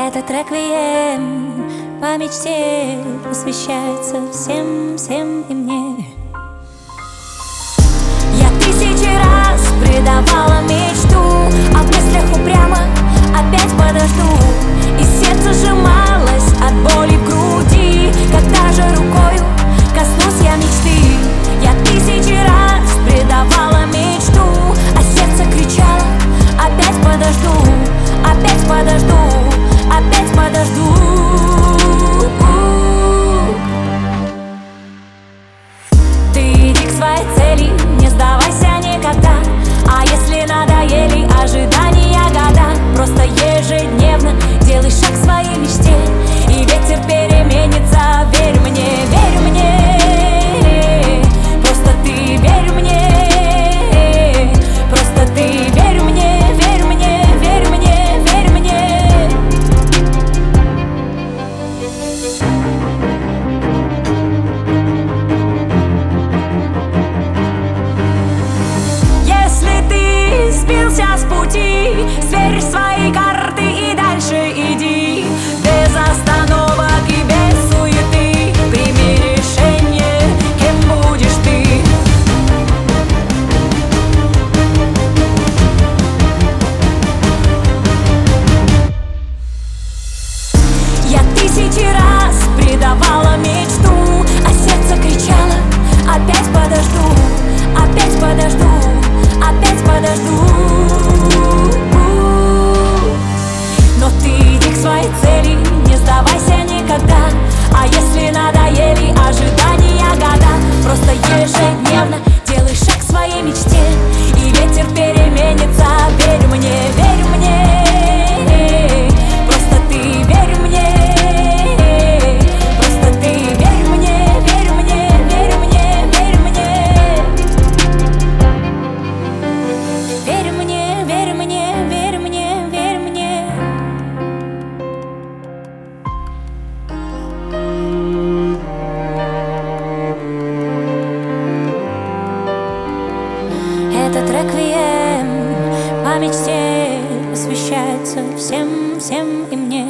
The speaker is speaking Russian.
Этот реквием по мечте посвящается всем и мне. Я тысячи раз предавала мечту, а в мыслях упрямо опять подожду. И сердце сжималось от боли в груди, когда же рукою коснусь я мечты. Я тысячи раз предавала мечту, а сердце кричало: опять подожду, опять подожду, опять подожду. Ты иди к своей цели, не сдавайся никогда. А если надоели ожидания года, просто ежедневно делай шаг к своей мечте, и ветер переменится. Верь мне, верь мне, просто ты верь мне, просто ты верь мне, верь мне, верь мне, верь мне. Если ты сбился с пути, сверь свои карты и дальше иди. Без остановок и без суеты прими решение, кем будешь ты. Я тысячи раз предавала мечту, а сердце кричало: опять подожду, опять подожду, опять подожду. Но ты иди к своей цели, не сдавайся никогда. А если надоели ожидания года, просто ежедневно делай шаг к своей мечте, и ветер переменится. Верь мне, верь мне, просто ты верь мне, просто ты верь мне, верь мне, верь мне, верь мне. Верь мне, верь мне, верь мне, верь мне. Этот реквием по мечте посвящается всем и мне.